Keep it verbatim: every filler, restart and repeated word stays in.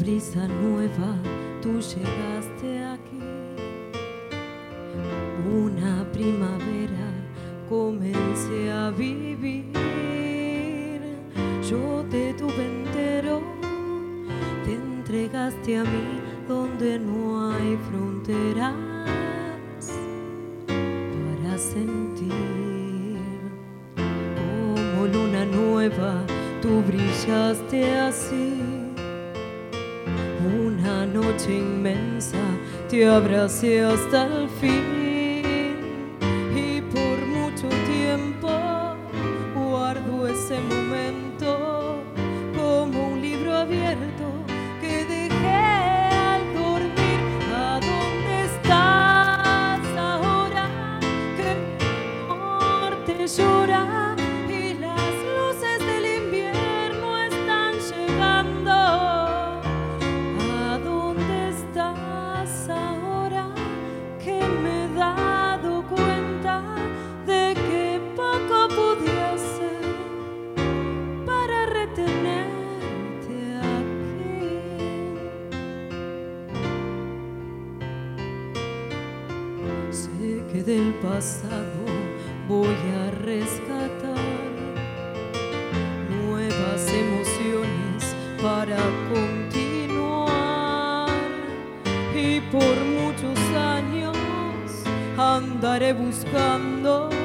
brisa nueva, tú llegaste aquí. Una primavera comencé a vivir. Yo te tuve entero, te entregaste a mí donde no hay fronteras para sentir. Como luna nueva, tú brillaste así. Una noche inmensa, te abracé hasta el fin. Y por mucho tiempo guardo ese momento como un libro abierto que dejé al dormir. ¿A dónde estás ahora que el amor te llora y las luces del invierno están llegando? ¿A dónde estás ahora que me he dado cuenta de que poco pudiese para retenerte aquí? Sé que del pasado voy a rescatar nuevas emociones para continuar, y por muchos años andaré buscando